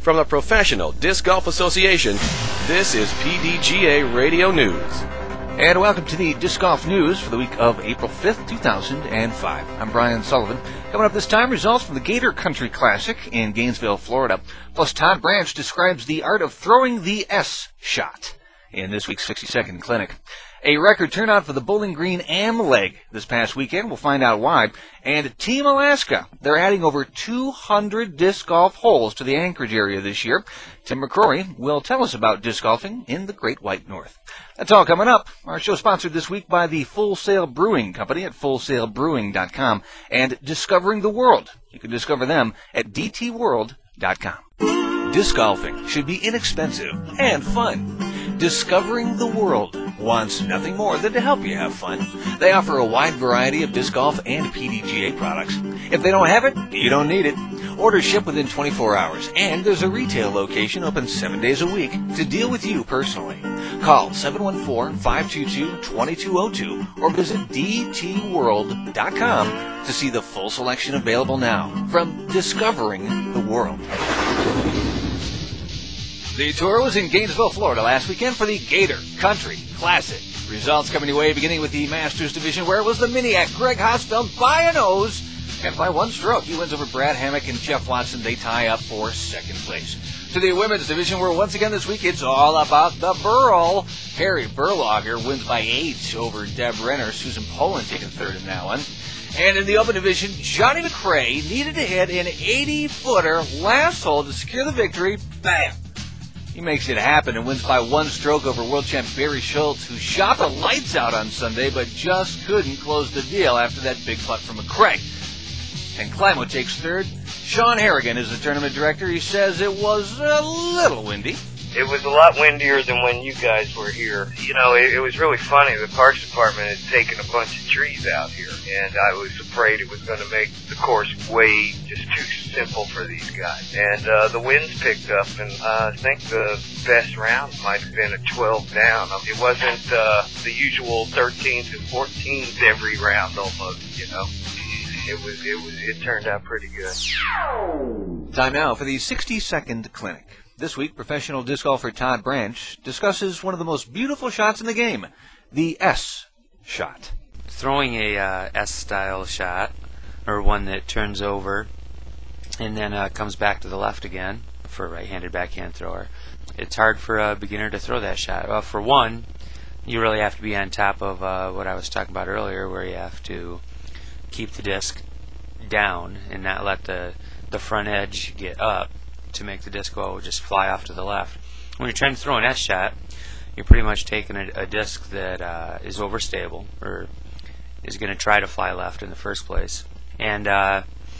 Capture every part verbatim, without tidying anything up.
From the Professional Disc Golf Association, this is P D G A Radio News. And welcome to the Disc Golf News for the week of April fifth, two thousand five. I'm Brian Sullivan. Coming up this time, results from the Gator Country Classic in Gainesville, Florida. Plus, Todd Branch describes the art of throwing the S shot in this week's sixty-second clinic. A record turnout for the Bowling Green Am Leg this past weekend. We'll find out why. And Team Alaska, they're adding over two hundred disc golf holes to the Anchorage area this year. Tim McCrory will tell us about disc golfing in the Great White North. That's all coming up. Our show sponsored this week by the Full Sail Brewing Company at full sail brewing dot com and Discovering the World. You can discover them at d t world dot com. Disc golfing should be inexpensive and fun. Discovering the World wants nothing more than to help you have fun. They offer a wide variety of disc golf and P D G A products. If they don't have it, you don't need it. Orders ship within twenty-four hours, and there's a retail location open seven days a week to deal with you personally. Call seven one four, five two two, two two zero two or visit d t world dot com to see the full selection available now from Discovering the World. The tour was in Gainesville, Florida last weekend for the Gator Country Classic. Results coming your way beginning with the Masters Division, where it was the Miniac Greg Hosfeld by a nose and by one stroke. He wins over Brad Hammock and Jeff Watson. They tie up for second place. To the Women's Division, where once again this week it's all about the Burl. Harry Berlager wins by eight over Deb Renner. Susan Poland taking third in that one. And in the Open Division, Johnny McRae needed to hit an eighty-footer last hole to secure the victory. Bam! He makes it happen and wins by one stroke over world champ Barry Schultz, who shot the lights out on Sunday but just couldn't close the deal after that big putt from McRae. And Climo takes third. Sean Harrigan is the tournament director. He says it was a little windy. It was a lot windier than when you guys were here. You know, it, it was really funny. The Parks Department had taken a bunch of trees out here, and I was afraid it was going to make the course way just too simple for these guys. And uh, the winds picked up, and uh, I think the best round might have been a twelve down. I mean, it wasn't uh, the usual thirteens and fourteens every round almost, you know. It was, it was, it turned out pretty good. Time now for the sixty-second clinic. This week, professional disc golfer Todd Branch discusses one of the most beautiful shots in the game, the S shot. Throwing a uh, S-style shot, or one that turns over and then uh, comes back to the left again for a right-handed backhand thrower. It's hard for a beginner to throw that shot. Well, for one, you really have to be on top of uh, what I was talking about earlier, where you have to keep the disc down and not let the, the front edge get up to make the disc go just fly off to the left. When you're trying to throw an S shot, you're pretty much taking a, a disc that uh, is overstable or is going to try to fly left in the first place, and uh,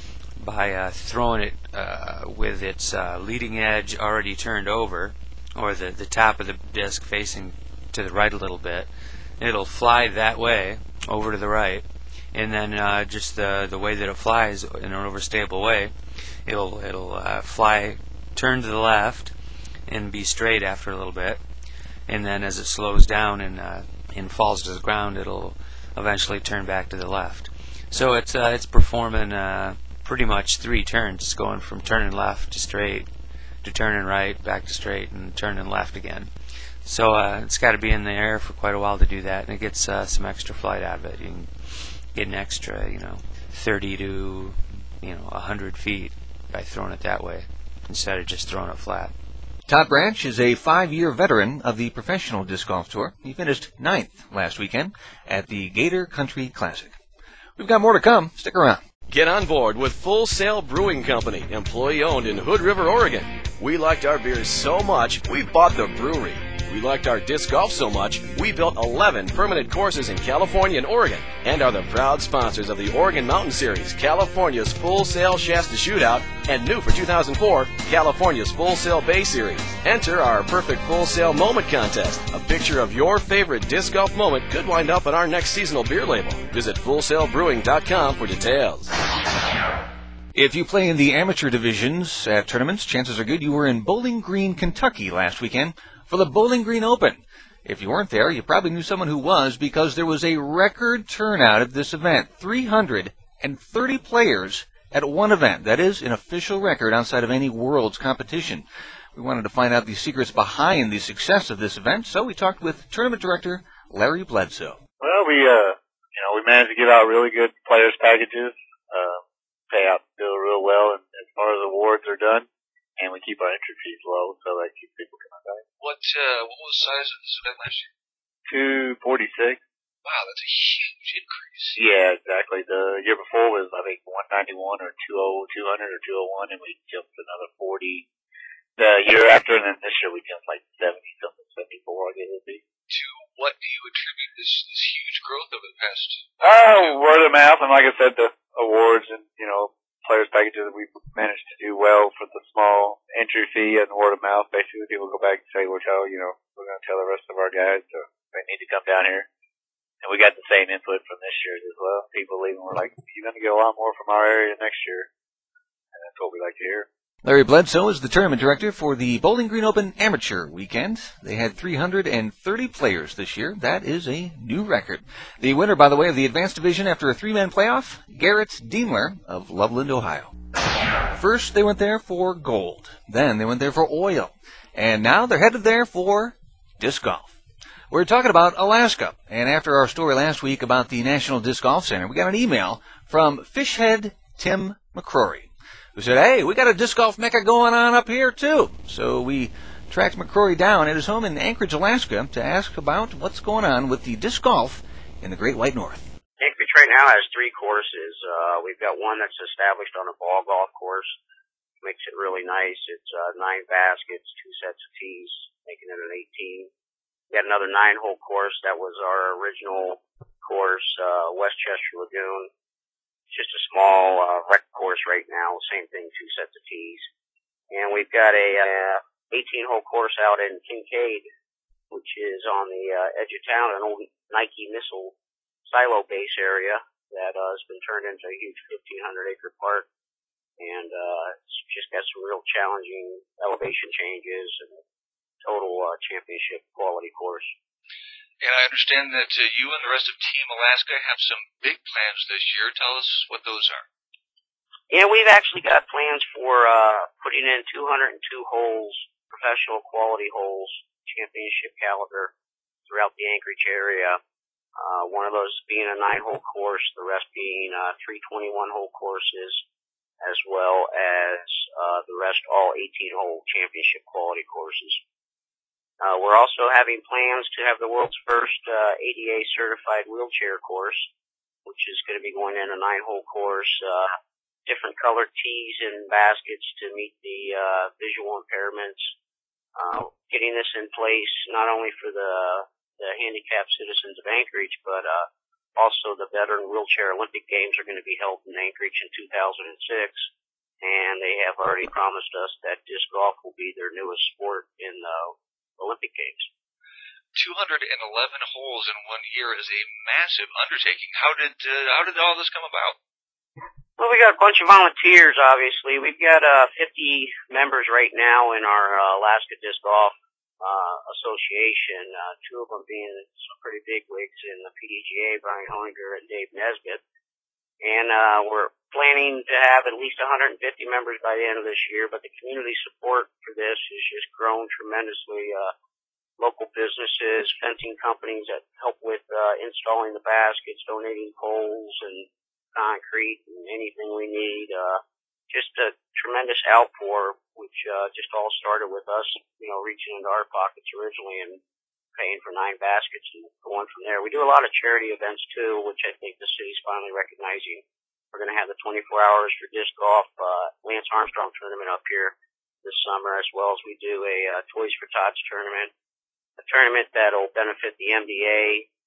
by uh, throwing it uh, with its uh, leading edge already turned over, or the, the top of the disc facing to the right a little bit, it'll fly that way over to the right, and then uh, just the the way that it flies in an overstable way, it'll it'll uh, fly, turn to the left, and be straight after a little bit, and then as it slows down and uh, and falls to the ground, it'll eventually turn back to the left. So it's uh, it's performing uh, pretty much three turns. It's going from turning left to straight, to turning right, back to straight, and turning left again. So uh, it's got to be in the air for quite a while to do that, and it gets uh, some extra flight out of it. You can get an extra, you know, thirty to you know one hundred feet by throwing it that way instead of just throwing it flat. Todd Branch is a five-year veteran of the Professional Disc Golf Tour. He finished ninth last weekend at the Gator Country Classic. We've got more to come. Stick around. Get on board with Full Sail Brewing Company, employee-owned in Hood River, Oregon. We liked our beers so much, we bought the brewery. We liked our disc golf so much, we built eleven permanent courses in California and Oregon, and are the proud sponsors of the Oregon Mountain Series, California's Full Sail Shasta Shootout, and new for two thousand four, California's Full Sail Bay Series. Enter our Perfect Full Sail Moment Contest. A picture of your favorite disc golf moment could wind up on our next seasonal beer label. Visit full sail brewing dot com for details. If you play in the amateur divisions at tournaments, chances are good you were in Bowling Green, Kentucky last weekend for the Bowling Green Open. If you weren't there, you probably knew someone who was, because there was a record turnout at this event. three hundred thirty players at one event. That is an official record outside of any Worlds competition. We wanted to find out the secrets behind the success of this event, so we talked with tournament director Larry Bledsoe. Well, we, uh, you know, we managed to give out really good players packages, uh, pay out the bill real well, and as far as awards are done, and we keep our entry fees low, so that keeps people coming back. What, uh, what was the size of this event last year? two forty-six. Wow, that's a huge increase. Yeah, exactly. The year before was, I think, one ninety-one or two hundred or two oh one, and we jumped another forty the year after, and then this year we jumped like seventy something, seventy-four, I guess it would be. To what do you attribute this, this huge growth over the past? Oh, word of mouth, and like I said, the awards and, you know, players packages, we managed to do well for the small entry fee and word of mouth. Basically, people go back and say, well, tell, you know, we're going to tell the rest of our guys to, they need to come down here. And we got the same input from this year as well. People leaving were like, you're going to get a lot more from our area next year. And that's what we like to hear. Larry Bledsoe is the tournament director for the Bowling Green Open Amateur Weekend. They had three hundred thirty players this year. That is a new record. The winner, by the way, of the Advanced Division after a three-man playoff, Garrett Diemler of Loveland, Ohio. First, they went there for gold. Then they went there for oil. And now they're headed there for disc golf. We're talking about Alaska. And after our story last week about the National Disc Golf Center, we got an email from Fishhead Tim McCrory, who said, hey, we got a disc golf mecca going on up here, too. So we tracked McCrory down at his home in Anchorage, Alaska, to ask about what's going on with the disc golf in the Great White North. Anchorage right now has three courses. Uh, we've got one that's established on a ball golf course. Makes it really nice. It's uh, nine baskets, two sets of tees, making it an eighteen. We got another nine-hole course. That was our original course, uh, Westchester Lagoon. Just a small uh, rec course right now. Same thing, two sets of tees. And we've got a uh, eighteen-hole course out in Kincaid, which is on the uh, edge of town, an old Nike missile silo base area that uh, has been turned into a huge fifteen hundred acre park. And uh, it's just got some real challenging elevation changes and total uh, championship quality course. And I understand that uh, you and the rest of Team Alaska have some big plans this year. Tell us what those are. Yeah, we've actually got plans for uh, putting in two hundred two holes, professional quality holes, championship caliber throughout the Anchorage area. Uh, one of those being a nine-hole course, the rest being uh, three twenty-one hole courses, as well as uh, the rest all eighteen-hole championship quality courses. Uh, we're also having plans to have the world's first uh, A D A certified wheelchair course, which is going to be going in a nine-hole course, uh, different colored tees and baskets to meet the uh, visual impairments. Uh, getting this in place not only for the, the handicapped citizens of Anchorage, but uh, also the Veteran Wheelchair Olympic Games are going to be held in Anchorage in two thousand six, and they have already promised us that disc golf will be their newest sport in the Olympic Games. two hundred eleven holes in one year is a massive undertaking. How did uh, how did all this come about? Well, we got a bunch of volunteers, obviously. We've got uh, fifty members right now in our uh, Alaska Disc Golf uh, Association, uh, two of them being some pretty big wigs in the P D G A, Brian Honinger and Dave Nesbitt. And uh, we're planning to have at least one hundred fifty members by the end of this year, but the community support for this has just grown tremendously. Uh, local businesses, fencing companies that help with uh, installing the baskets, donating poles and concrete and anything we need. Uh, just a tremendous outpour, which uh, just all started with us, you know, reaching into our pockets originally and paying for nine baskets and going from there. We do a lot of charity events too, which I think the city's finally recognizing. We're going to have the twenty-four hours for disc golf, uh, Lance Armstrong tournament up here this summer, as well as we do a uh, Toys for Tots tournament, a tournament that'll benefit the M D A,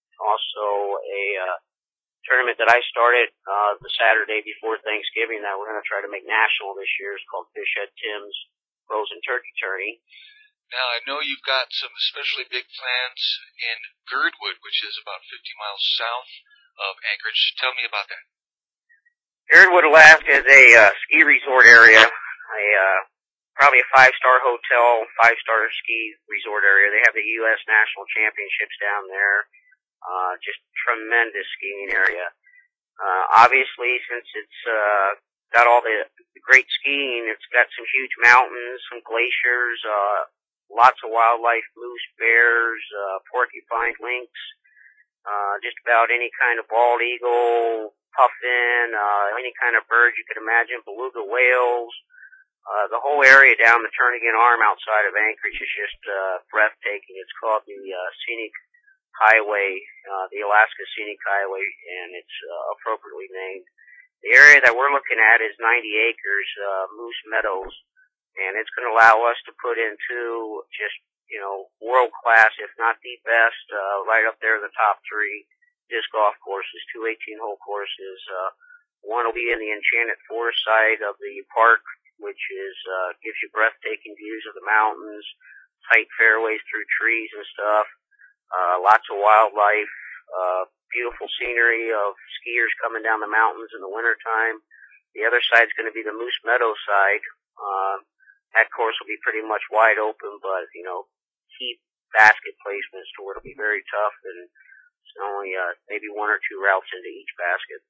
also a uh, tournament that I started uh, the Saturday before Thanksgiving that we're going to try to make national this year. It's called Fishhead Tim's Frozen Turkey Tourney. Now, I know you've got some especially big plans in Girdwood, which is about fifty miles south of Anchorage. Tell me about that. Girdwood, Alaska is a uh, ski resort area, a uh, probably a five-star hotel, five-star ski resort area. They have the U S National Championships down there. Uh, just tremendous skiing area. Uh, obviously, since it's uh, got all the, the great skiing. It's got some huge mountains, some glaciers, uh, lots of wildlife, moose, bears, uh, porcupine, lynx, uh, just about any kind of bald eagle, puffin, uh, any kind of bird you could imagine, beluga whales. Uh, the whole area down the Turnagain Arm outside of Anchorage is just uh, breathtaking. It's called the uh, Scenic Highway, uh, the Alaska Scenic Highway, and it's uh, appropriately named. The area that we're looking at is ninety acres, uh, Moose Meadows, and it's going to allow us to put into just, you know, world-class, if not the best, uh, right up there in the top three disc golf courses, two eighteen-hole courses. Uh, one will be in the Enchanted Forest side of the park, which is uh, gives you breathtaking views of the mountains, tight fairways through trees and stuff, uh, lots of wildlife, uh, beautiful scenery of skiers coming down the mountains in the wintertime. The other side's going to be the Moose Meadow side. Uh, that course will be pretty much wide open, but, you know, key basket placements to where it'll be very tough, and it's only uh, maybe one or two routes into each basket.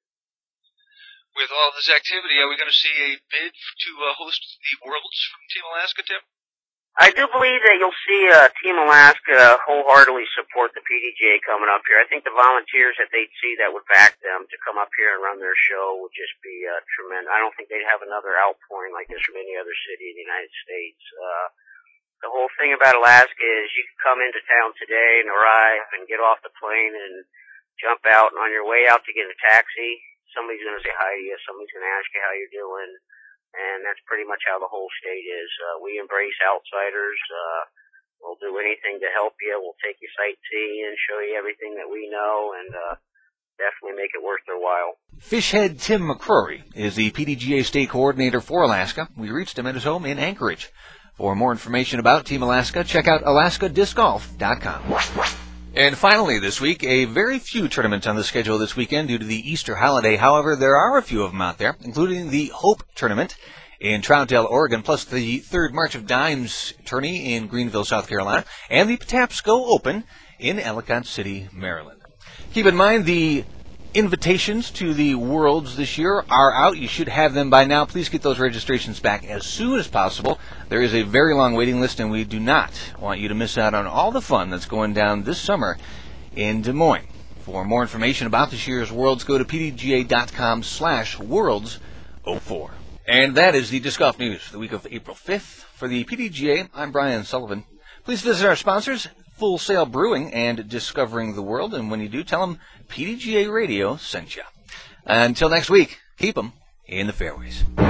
With all this activity, are we going to see a bid to uh, host the Worlds from Team Alaska, Tim? I do believe that you'll see uh, Team Alaska wholeheartedly support the P D G A coming up here. I think the volunteers that they'd see that would back them to come up here and run their show would just be uh, tremendous. I don't think they'd have another outpouring like this from any other city in the United States. Uh, the whole thing about Alaska is you can come into town today and arrive and get off the plane and jump out, and on your way out to get a taxi, somebody's going to say hi to you, somebody's going to ask you how you're doing, and that's pretty much how the whole state is. Uh, we embrace outsiders. Uh, we'll do anything to help you. We'll take you sightseeing, show you everything that we know, and uh, definitely make it worth their while. Fishhead Tim McCrory is the P D G A state coordinator for Alaska. We reached him at his home in Anchorage. For more information about Team Alaska, check out alaska disc golf dot com. And finally this week, a very few tournaments on the schedule this weekend due to the Easter holiday. However, there are a few of them out there, including the Hope Tournament in Troutdale, Oregon, plus the third March of Dimes tourney in Greenville, South Carolina, and the Patapsco Open in Ellicott City, Maryland. Keep in mind, the invitations to the Worlds this year are out. You should have them by now. Please get those registrations back as soon as possible. There is a very long waiting list, and we do not want you to miss out on all the fun that's going down this summer in Des Moines. For more information about this year's Worlds, go to p d g a dot com slash worlds oh four. And that is the Disc Golf News for the week of April fifth. For the P D G A, I'm Brian Sullivan. Please visit our sponsors, Full Sail Brewing and Discovering the World, and when you do, tell them P D G A Radio sent you. Until next week, keep them in the fairways.